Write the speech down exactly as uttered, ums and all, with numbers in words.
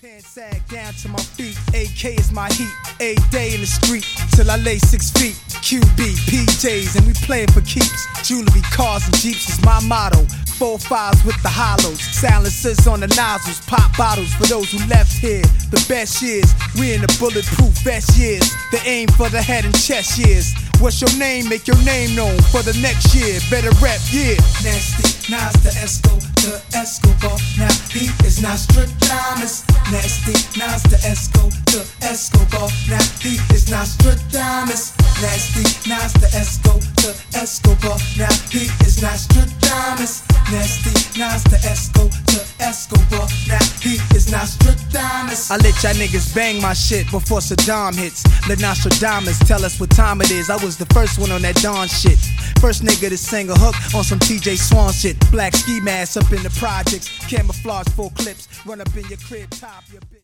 Pants sag down to my feet. A K is my heat. A day in the street till I lay six feet. Q B, P Js, and we playing for keeps. Jewelry, cars, and jeeps is my motto. Four fives with the hollows. Silencers on the nozzles. Pop bottles for those who left here. The best years. We in the bulletproof vest years. The aim for the head and chest years. What's your name? Make your name known for the next year. Better rap, yeah. Nasty, Nas the Esco, the Escobar. Now he is Nostradamus. Nasty, Nas the Esco, the Escobar. Now he is Nostradamus. Nasty, Nas the Esco, the Escobar. Now he is Nostradamus. Nasty, Nas the Esco, the Escobar. Now he is Nostradamus. I let y'all niggas bang my shit before Saddam hits. Let Nostradamus tell us what time it is. I was the first one on that Dawn shit. First nigga to sing a hook on some T J Swan shit. Black ski mask up in the projects. Camouflage full clips. Run up in your crib top your bitch.